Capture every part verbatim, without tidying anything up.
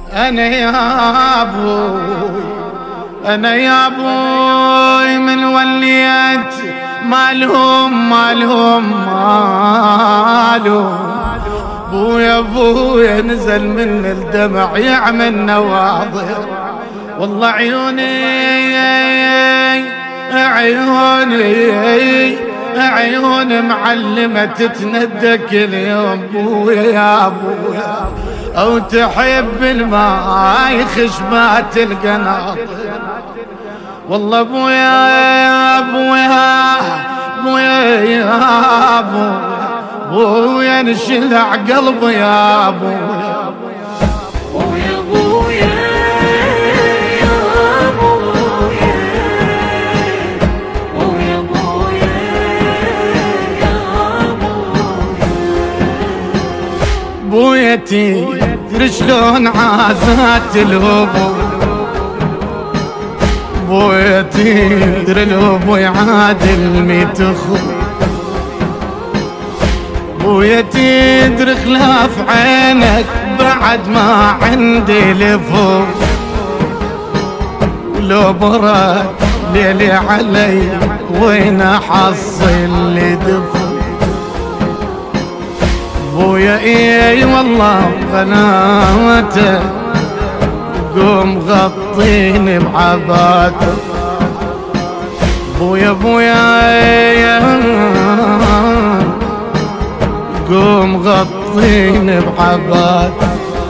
أنا يا أبوي أنا يا أبوي من وليت مالهم مالهم مالهم بويا بويا نزل من الدمع يعمل نواظر والله عيوني عيوني عيوني معلمة تتندى كل يوم بويا يا بويا أو تحب الماء خشبات القناطر والله بويا يا بويا بويا يا بويا بويا نشلع قلبي يا بويا بويا بويا يا بويا بويا بويا يا بويا بويتي شلون عازات الهبو بويتي الهبو يعادل ميت اخو بويتي ادري خلاف عينك بعد ما عندي لفوق ولو برد ليلي علي وين احصل لي دفو بويا اي والله غناوته قوم غطيني بعباته بويا بويا يا قوم غطيني بعباته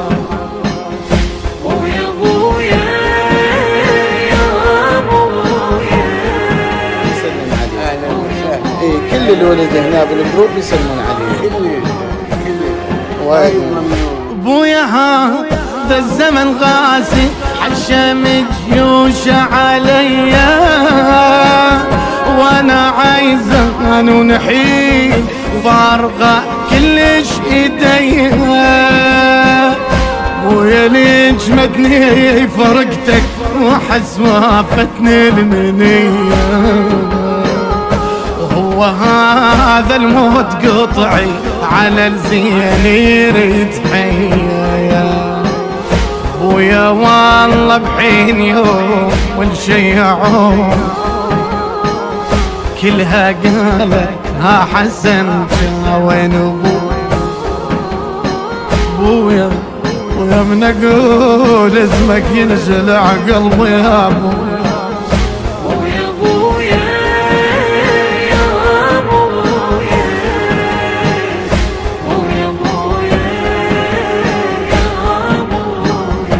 بويا بويا يا بويا يسلم عليك. اهلا وسهلا. ايه كل الولد هنا بالجروب يسلمون عليك. كل كل وايد ممنون. بويا هذا الزمن غاسي حشم جيوش عليا وانا عايزه ونحيل فارغه كلش ايديها بويا ليش مدني فرقتك وحس وافتني المنيه هو هذا الموت قطعي على الزين يريد حيا بويا والله بحين يوم والشي يعوم كلها قالت ها حسن جا وين ابوي بويا بويا من اقول اسمك ينجلع قلبي يا بويا بويا بويا يا بويا بويا بويا يا بويا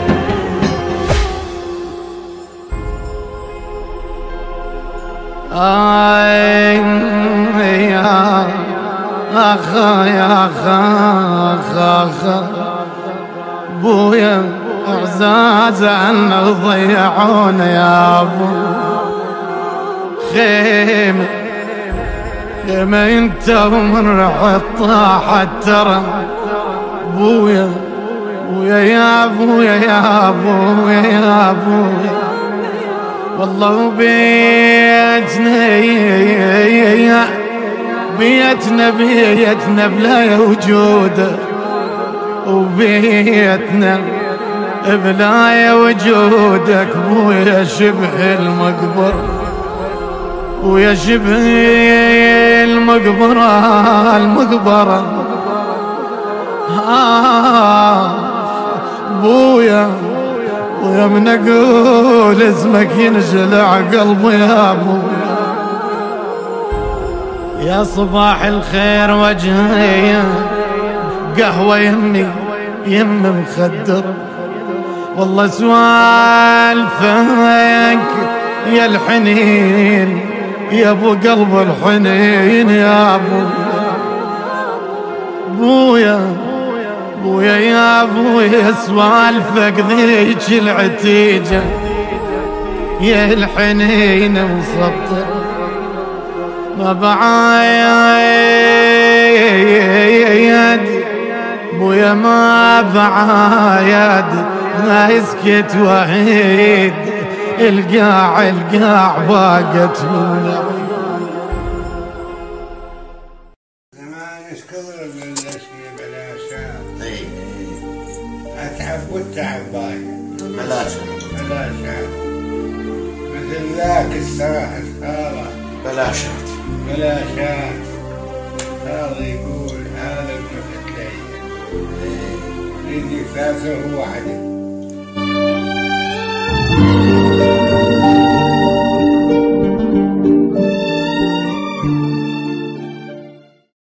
آي يا أخا يا أخا أخا بويا اعزاز عنا ضيعونا يا ابو خيمة خيمة انت ومن رحت طاحت ترى بويا بويا يا بويا يا بويا يا بويا والله بيتنا بيتنا بيتنا بلا وجوده وبيتنا بلا وجودك بويا شبه المقبر ويا شبه المقبرة المقبرة آه بويا ويا من اقول اسمك ينجلع قلبي يا بويا يا صباح الخير وجهي قهوة يمي يم مخدر والله سوالفك يا الحنين يا ابو قلب الحنين يا ابو بويا بويا يا بويا سوالفك ذيك العتيجة يا الحنين مسطر ما بعايد بويا ما بعايد ما يسكت وحيد القاع القاع باقت منه. زمان اشكر بلاشات. اي اتعب والتعب ضايع. بلاشات بلاشات مثل ذاك الساحر هذا بلاشات بلاشات. هذا يقول هذا ابن فتلية يجي ثلاثة وهو وحده.